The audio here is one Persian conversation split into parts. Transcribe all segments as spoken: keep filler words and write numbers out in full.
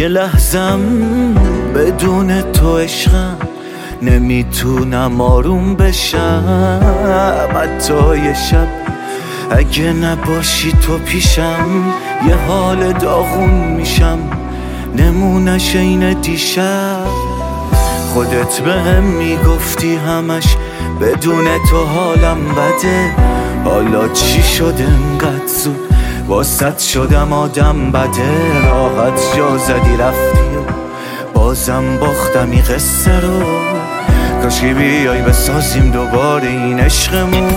یه لحظم بدون تو عشقم، نمیتونم آروم بشم حتی یه شب. اگه نباشی تو پیشم یه حال داغون میشم، نمونش این دیشب. خودت بهم میگفتی همش بدون تو حالم بده، حالا چی شده انقدر زود واسط شدم آدم بده. راحت جا زدی رفتی و بازم باختم این قصه رو، کاشکی بیای بسازیم دوباره این عشقمون.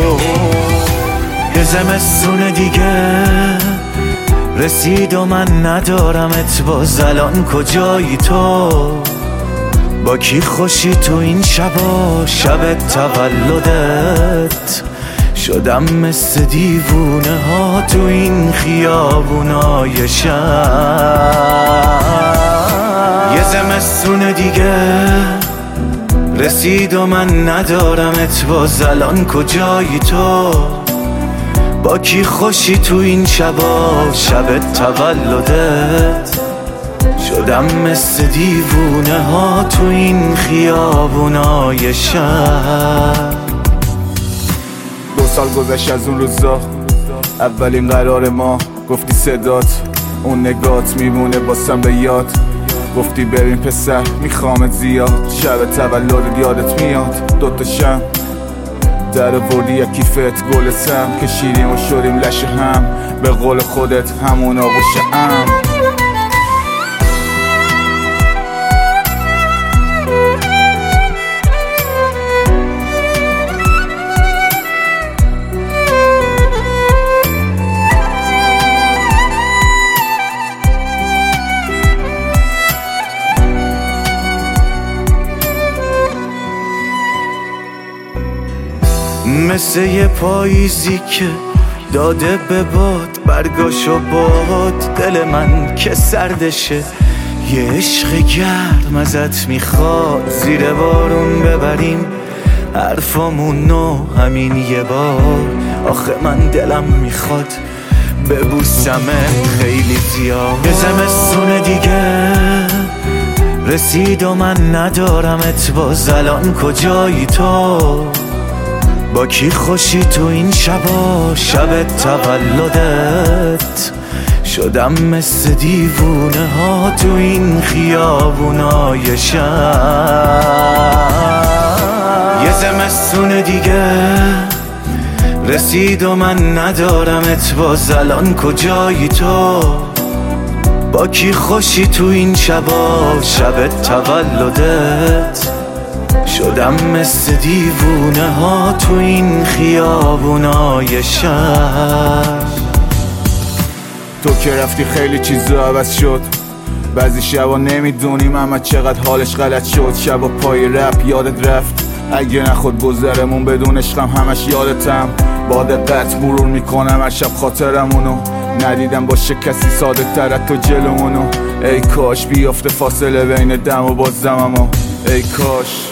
یه زمستون دیگه رسید و من ندارمت، باز الان کجایی تو؟ با کی خوشی تو این شبا، شب تولدت؟ شدم مثل دیوونه ها تو این خیابونای شب. یه زمستون دیگه رسید و من ندارمت، باز الان کجایی تو؟ با کی خوشی تو این شبا، شب تولدت؟ شدم مثل دیوونه ها تو این خیابونای شب. دو سال گذشت از اون روزا، اولین قرار ما. گفتی صدات اون نگات میمونه باسم به یاد. گفتی بریم پسر میخوامت زیاد، شب تولد یادت میاد. دوتا شم در وردی یک کیفت گل سم، کشیدیم و شدیم لشه هم، به قول خودت همون آغوش ام. مثل یه پاییزی که داده به باد برگاشو باد، دل من که سردشه. یه عشق گرم ازت میخواد زیر بارون ببریم حرفامونو همین یه بار. آخه من دلم میخواد ببوسمت خیلی زیاد. یه زمستون دیگه رسید و من ندارمت، باز الان کجایی تو؟ با کی خوشی تو این شبا، شب تولدت؟ شدم مثل دیوونه ها تو این خیابونای شب. یه زمستون دیگه رسید و من ندارمت، باز الان کجایی تو؟ با کی خوشی تو این شبا، شب تولدت؟ شدم مثل دیوونه ها تو این خیابونای شب. تو که رفتی خیلی چیزا عوض شد، بعضی شبا نمیدونیم اما چقدر حالش غلط شد. شبا پای رپ یادت رفت، اگه نخود گذرمون بدون عشقم همش یادتم. با دقت مرور میکنم هر شب خاطرمونو، ندیدم باشه کسی ساده تر از تو جلومونو. ای کاش بیافته فاصله بین دم و باز دممو، ای کاش